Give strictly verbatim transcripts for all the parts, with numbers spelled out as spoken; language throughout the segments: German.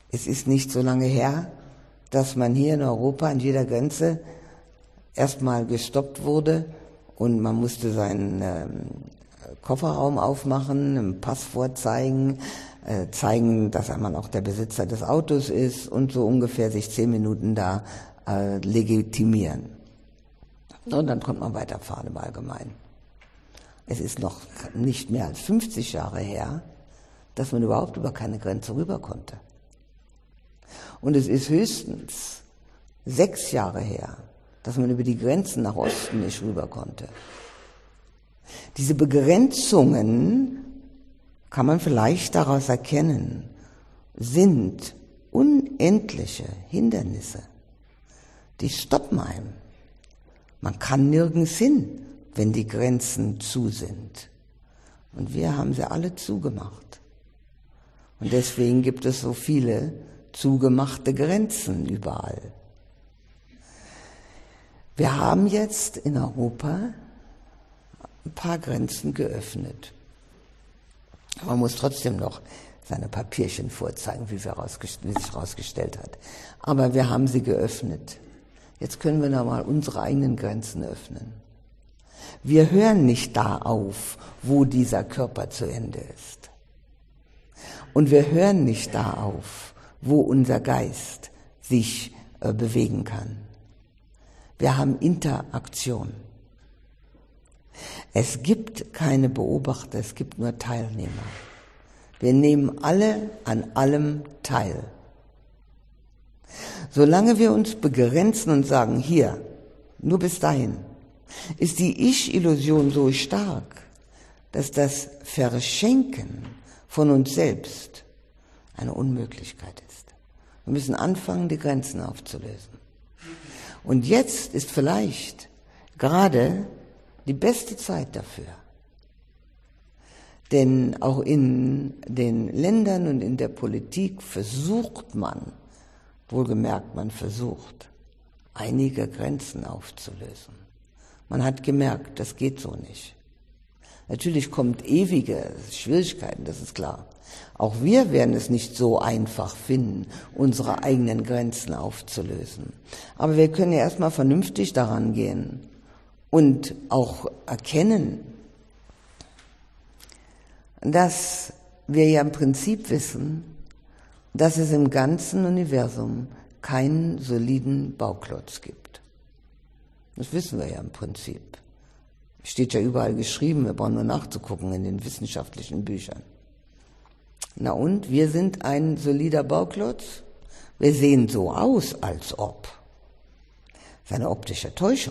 Es ist nicht so lange her, dass man hier in Europa an jeder Grenze erstmal gestoppt wurde und man musste seinen ähm, Kofferraum aufmachen, einen Pass vorzeigen, äh, zeigen, dass man auch der Besitzer des Autos ist und so ungefähr sich zehn Minuten da äh, legitimieren. Und dann konnte man weiterfahren im Allgemeinen. Es ist noch nicht mehr als fünfzig Jahre her, dass man überhaupt über keine Grenze rüber konnte. Und es ist höchstens sechs Jahre her, dass man über die Grenzen nach Osten nicht rüber konnte. Diese Begrenzungen, kann man vielleicht daraus erkennen, sind unendliche Hindernisse. Die stoppen einen. Man kann nirgends hin, wenn die Grenzen zu sind. Und wir haben sie alle zugemacht. Und deswegen gibt es so viele zugemachte Grenzen überall. Wir haben jetzt in Europa ein paar Grenzen geöffnet. Man muss trotzdem noch seine Papierchen vorzeigen, wie, wir rausgest- wie sich herausgestellt hat. Aber wir haben sie geöffnet. Jetzt können wir noch mal unsere eigenen Grenzen öffnen. Wir hören nicht da auf, wo dieser Körper zu Ende ist. Und wir hören nicht da auf, wo unser Geist sich äh, bewegen kann. Wir haben Interaktion. Es gibt keine Beobachter, es gibt nur Teilnehmer. Wir nehmen alle an allem teil. Solange wir uns begrenzen und sagen, hier, nur bis dahin, ist die Ich-Illusion so stark, dass das Verschenken von uns selbst eine Unmöglichkeit ist. Wir müssen anfangen, die Grenzen aufzulösen. Und jetzt ist vielleicht gerade die beste Zeit dafür. Denn auch in den Ländern und in der Politik versucht man, wohlgemerkt man versucht, einige Grenzen aufzulösen. Man hat gemerkt, das geht so nicht. Natürlich kommt ewige Schwierigkeiten, das ist klar. Auch wir werden es nicht so einfach finden, unsere eigenen Grenzen aufzulösen. Aber wir können ja erstmal vernünftig daran gehen und auch erkennen, dass wir ja im Prinzip wissen, dass es im ganzen Universum keinen soliden Bauklotz gibt. Das wissen wir ja im Prinzip. Steht ja überall geschrieben, wir brauchen nur nachzugucken in den wissenschaftlichen Büchern. Na und, wir sind ein solider Bauklotz? Wir sehen so aus, als ob. Das ist eine optische Täuschung.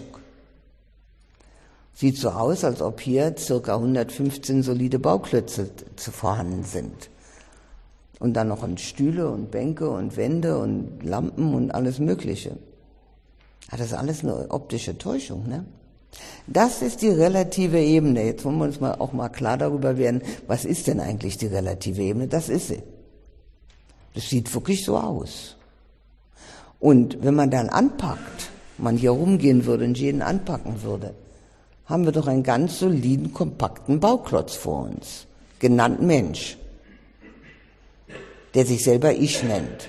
Sieht so aus, als ob hier circa hundertfünfzehn solide Bauklötze zu vorhanden sind. Und dann noch und Stühle und Bänke und Wände und Lampen und alles Mögliche. Ja, das ist alles eine optische Täuschung, ne? Das ist die relative Ebene. Jetzt wollen wir uns mal auch mal klar darüber werden, was ist denn eigentlich die relative Ebene? Das ist sie. Das sieht wirklich so aus. Und wenn man dann anpackt, man hier rumgehen würde und jeden anpacken würde, haben wir doch einen ganz soliden, kompakten Bauklotz vor uns, genannt Mensch, der sich selber Ich nennt.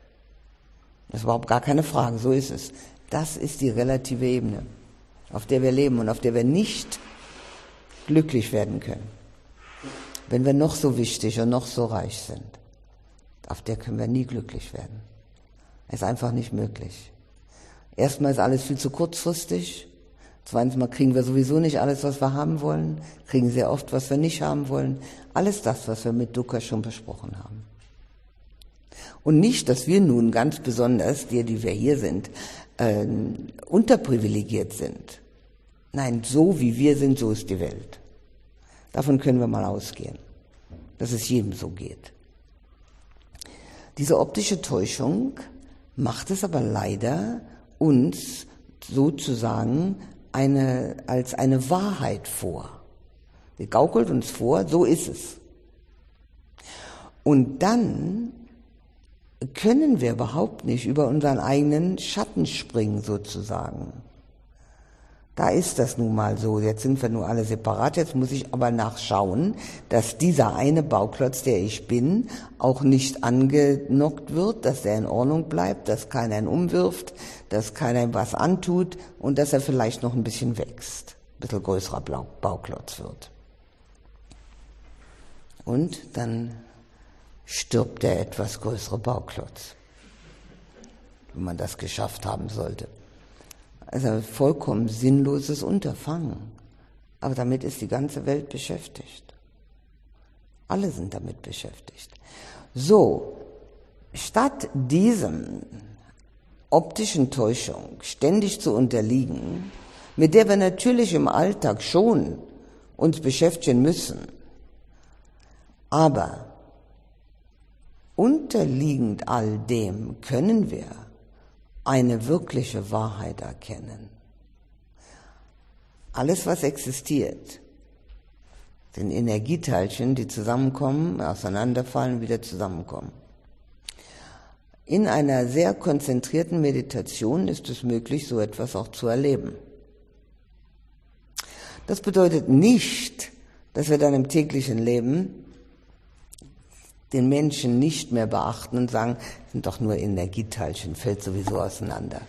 Das ist überhaupt gar keine Frage, so ist es. Das ist die relative Ebene, auf der wir leben und auf der wir nicht glücklich werden können. Wenn wir noch so wichtig und noch so reich sind, auf der können wir nie glücklich werden. Es ist einfach nicht möglich. Erstmal ist alles viel zu kurzfristig. Zweitens mal kriegen wir sowieso nicht alles, was wir haben wollen. Kriegen sehr oft, was wir nicht haben wollen. Alles das, was wir mit Dukkha schon besprochen haben. Und nicht, dass wir nun ganz besonders, die, die wir hier sind, äh, unterprivilegiert sind. Nein, so wie wir sind, so ist die Welt. Davon können wir mal ausgehen, dass es jedem so geht. Diese optische Täuschung macht es aber leider uns sozusagen eine, als eine Wahrheit vor. Sie gaukelt uns vor, so ist es. Und dann können wir überhaupt nicht über unseren eigenen Schatten springen sozusagen. Da ist das nun mal so. Jetzt sind wir nur alle separat. Jetzt muss ich aber nachschauen, dass dieser eine Bauklotz, der ich bin, auch nicht angenockt wird, dass der in Ordnung bleibt, dass keiner ihn umwirft, dass keiner ihm was antut und dass er vielleicht noch ein bisschen wächst, ein bisschen größerer Bauklotz wird. Und dann stirbt der etwas größere Bauklotz, wenn man das geschafft haben sollte. Also ein vollkommen sinnloses Unterfangen. Aber damit ist die ganze Welt beschäftigt. Alle sind damit beschäftigt. So, statt diesem optischen Täuschung ständig zu unterliegen, mit der wir natürlich im Alltag schon uns beschäftigen müssen, aber unterliegend all dem können wir eine wirkliche Wahrheit erkennen. Alles, was existiert, sind Energieteilchen, die zusammenkommen, auseinanderfallen, wieder zusammenkommen. In einer sehr konzentrierten Meditation ist es möglich, so etwas auch zu erleben. Das bedeutet nicht, dass wir dann im täglichen Leben den Menschen nicht mehr beachten und sagen, sind doch nur Energieteilchen, fällt sowieso auseinander.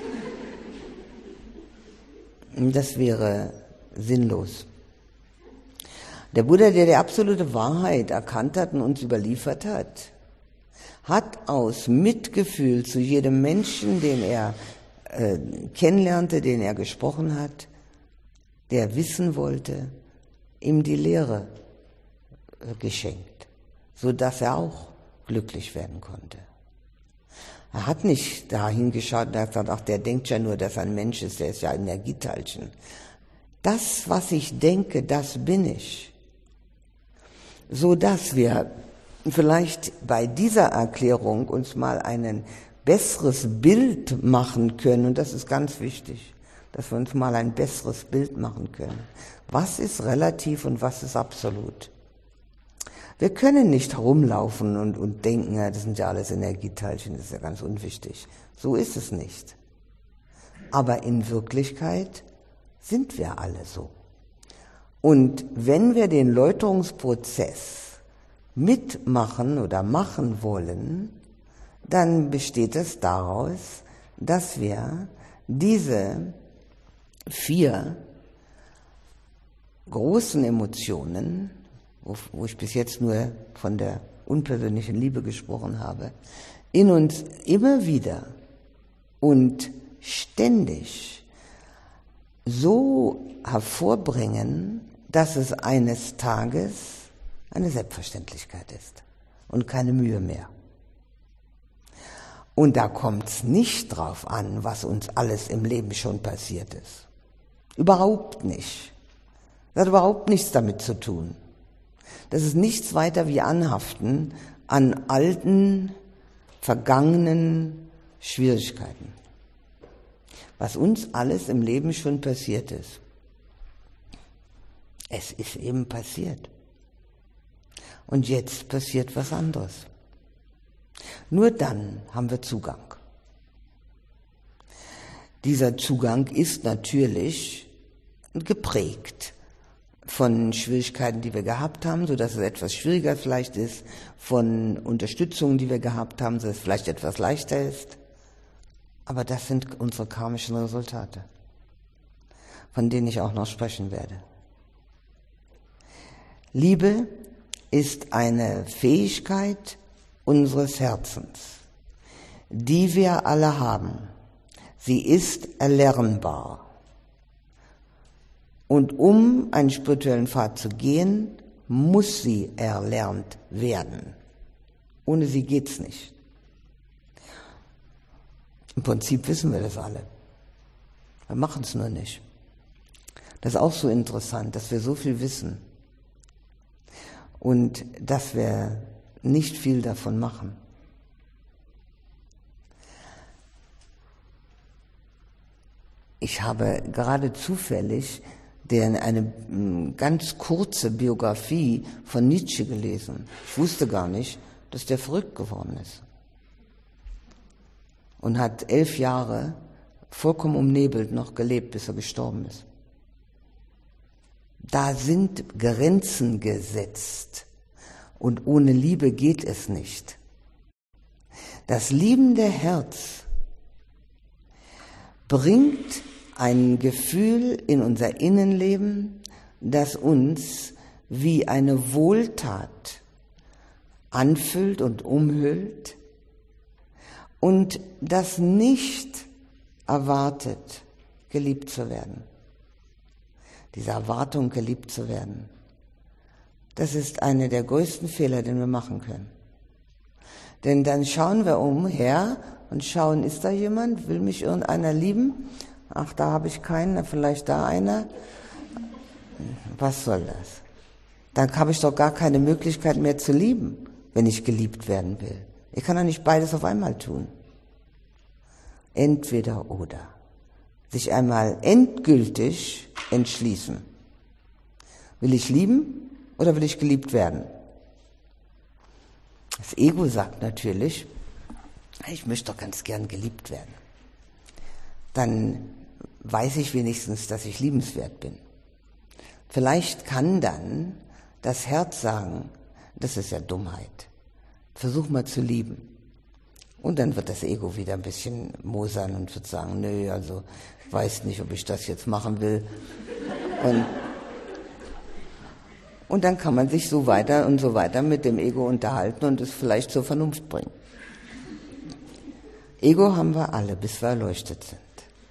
Das wäre sinnlos. Der Buddha, der die absolute Wahrheit erkannt hat und uns überliefert hat, hat aus Mitgefühl zu jedem Menschen, den er äh, kennenlernte, den er gesprochen hat, der wissen wollte, ihm die Lehre äh, geschenkt, so dass er auch glücklich werden konnte. Er hat nicht dahin geschaut und hat gesagt, ach, der denkt ja nur, dass er ein Mensch ist, der ist ja ein Energieteilchen. Das, was ich denke, das bin ich. So dass wir vielleicht bei dieser Erklärung uns mal ein besseres Bild machen können, und das ist ganz wichtig, dass wir uns mal ein besseres Bild machen können. Was ist relativ und was ist absolut? Wir können nicht herumlaufen und, und denken, ja, das sind ja alles Energieteilchen, das ist ja ganz unwichtig. So ist es nicht. Aber in Wirklichkeit sind wir alle so. Und wenn wir den Läuterungsprozess mitmachen oder machen wollen, dann besteht es daraus, dass wir diese vier großen Emotionen, wo, wo ich bis jetzt nur von der unpersönlichen Liebe gesprochen habe, in uns immer wieder und ständig so hervorbringen, dass es eines Tages eine Selbstverständlichkeit ist und keine Mühe mehr. Und da kommt es nicht drauf an, was uns alles im Leben schon passiert ist. Überhaupt nicht. Das hat überhaupt nichts damit zu tun. Das ist nichts weiter wie Anhaften an alten, vergangenen Schwierigkeiten. Was uns alles im Leben schon passiert ist. Es ist eben passiert. Und jetzt passiert was anderes. Nur dann haben wir Zugang. Dieser Zugang ist natürlich geprägt von Schwierigkeiten, die wir gehabt haben, so dass es etwas schwieriger vielleicht ist, von Unterstützungen, die wir gehabt haben, so dass es vielleicht etwas leichter ist. Aber das sind unsere karmischen Resultate, von denen ich auch noch sprechen werde. Liebe ist eine Fähigkeit unseres Herzens, die wir alle haben. Sie ist erlernbar. Und um einen spirituellen Pfad zu gehen, muss sie erlernt werden. Ohne sie geht's nicht. Im Prinzip wissen wir das alle. Wir machen es nur nicht. Das ist auch so interessant, dass wir so viel wissen und dass wir nicht viel davon machen. Ich habe gerade zufällig der eine ganz kurze Biografie von Nietzsche gelesen. Ich wusste gar nicht, dass der verrückt geworden ist. Und hat elf Jahre vollkommen umnebelt noch gelebt, bis er gestorben ist. Da sind Grenzen gesetzt und ohne Liebe geht es nicht. Das liebende Herz bringt ein Gefühl in unser Innenleben, das uns wie eine Wohltat anfüllt und umhüllt und das nicht erwartet, geliebt zu werden. Diese Erwartung, geliebt zu werden, das ist einer der größten Fehler, den wir machen können. Denn dann schauen wir umher und schauen, ist da jemand, will mich irgendeiner lieben? Ach, da habe ich keinen, vielleicht da einer. Was soll das? Dann habe ich doch gar keine Möglichkeit mehr zu lieben, wenn ich geliebt werden will. Ich kann doch nicht beides auf einmal tun. Entweder oder. Sich einmal endgültig entschließen. Will ich lieben oder will ich geliebt werden? Das Ego sagt natürlich, ich möchte doch ganz gern geliebt werden. Dann weiß ich wenigstens, dass ich liebenswert bin. Vielleicht kann dann das Herz sagen, das ist ja Dummheit. Versuch mal zu lieben. Und dann wird das Ego wieder ein bisschen mosern und wird sagen, nö, also ich weiß nicht, ob ich das jetzt machen will. Und, und dann kann man sich so weiter und so weiter mit dem Ego unterhalten und es vielleicht zur Vernunft bringen. Ego haben wir alle, bis wir erleuchtet sind.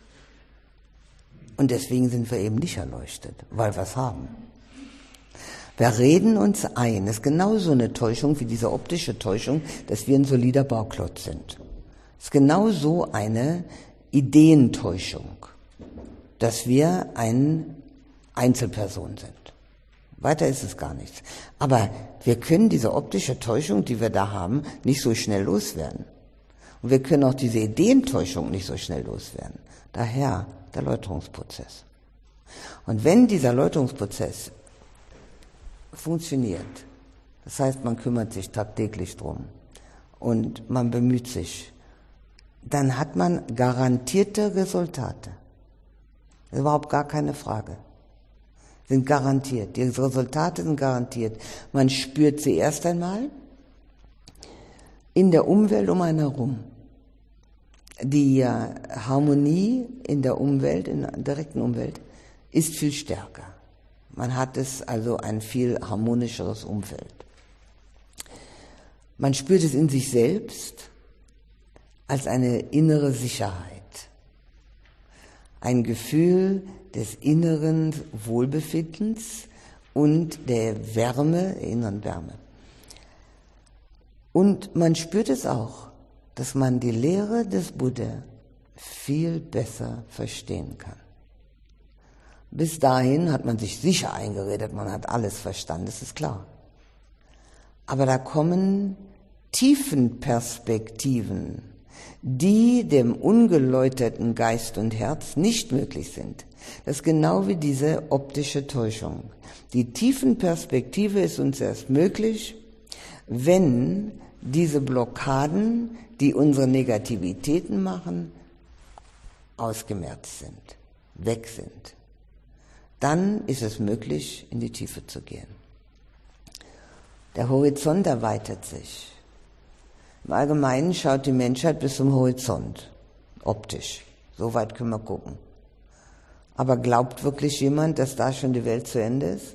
Und deswegen sind wir eben nicht erleuchtet, weil wir es haben. Wir reden uns ein, das ist genauso eine Täuschung wie diese optische Täuschung, dass wir ein solider Bauklotz sind. Es ist genauso eine Ideentäuschung, dass wir eine Einzelperson sind. Weiter ist es gar nichts. Aber wir können diese optische Täuschung, die wir da haben, nicht so schnell loswerden. Und wir können auch diese Ideentäuschung nicht so schnell loswerden. Daher der Läuterungsprozess. Und wenn dieser Läuterungsprozess funktioniert, das heißt, man kümmert sich tagtäglich drum und man bemüht sich, dann hat man garantierte Resultate. Das ist überhaupt gar keine Frage. Sind garantiert. Die Resultate sind garantiert. Man spürt sie erst einmal in der Umwelt um einen herum. Die Harmonie in der Umwelt, in der direkten Umwelt, ist viel stärker. Man hat es also ein viel harmonischeres Umfeld. Man spürt es in sich selbst als eine innere Sicherheit. Ein Gefühl des inneren Wohlbefindens und der Wärme, der inneren Wärme. Und man spürt es auch, dass man die Lehre des Buddha viel besser verstehen kann. Bis dahin hat man sich sicher eingeredet, man hat alles verstanden, das ist klar. Aber da kommen Tiefenperspektiven, die dem ungeläuterten Geist und Herz nicht möglich sind. Das ist genau wie diese optische Täuschung. Die Tiefenperspektive ist uns erst möglich, wenn diese Blockaden, die unsere Negativitäten machen, ausgemerzt sind, weg sind. Dann ist es möglich, in die Tiefe zu gehen. Der Horizont erweitert sich. Im Allgemeinen schaut die Menschheit bis zum Horizont, optisch. So weit können wir gucken. Aber glaubt wirklich jemand, dass da schon die Welt zu Ende ist?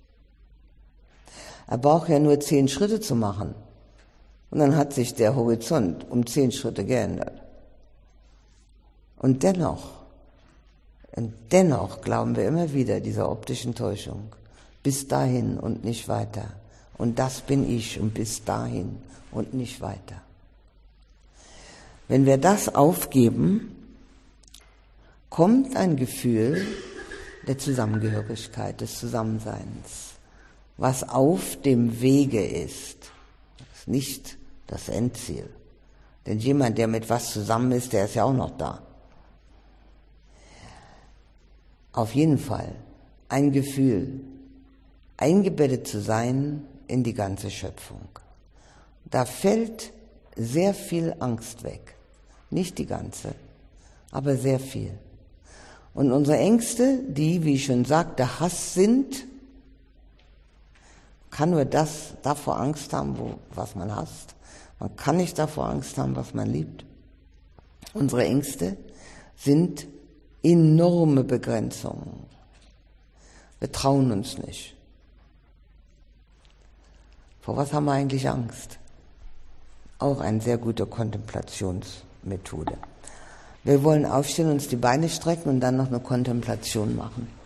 Er braucht ja nur zehn Schritte zu machen. Und dann hat sich der Horizont um zehn Schritte geändert. Und dennoch, und dennoch glauben wir immer wieder dieser optischen Täuschung. Bis dahin und nicht weiter. Und das bin ich und bis dahin und nicht weiter. Wenn wir das aufgeben, kommt ein Gefühl der Zusammengehörigkeit, des Zusammenseins, was auf dem Wege ist. Das ist nicht das Endziel. Denn jemand, der mit was zusammen ist, der ist ja auch noch da. Auf jeden Fall ein Gefühl, eingebettet zu sein in die ganze Schöpfung. Da fällt sehr viel Angst weg. Nicht die ganze, aber sehr viel. Und unsere Ängste, die, wie ich schon sagte, Hass sind, kann nur das davor Angst haben, wo, was man hasst. Man kann nicht davor Angst haben, was man liebt. Unsere Ängste sind enorme Begrenzungen. Wir trauen uns nicht. Vor was haben wir eigentlich Angst? Auch eine sehr gute Kontemplationsmethode. Wir wollen aufstehen, uns die Beine strecken und dann noch eine Kontemplation machen.